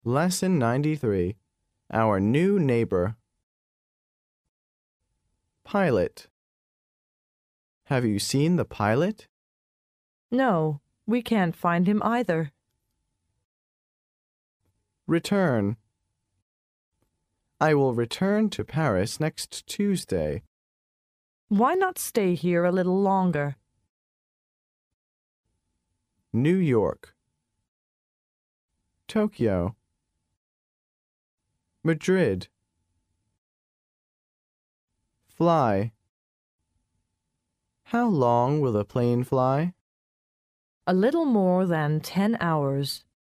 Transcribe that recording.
Lesson 93. Our new neighbor. Pilot. Have you seen the pilot? No, we can't find him either. Return. I will return to Paris next Tuesday. Why not stay here a little longer? New York. Tokyo. Madrid. Fly. How long will the plane fly? A little more than 10 hours.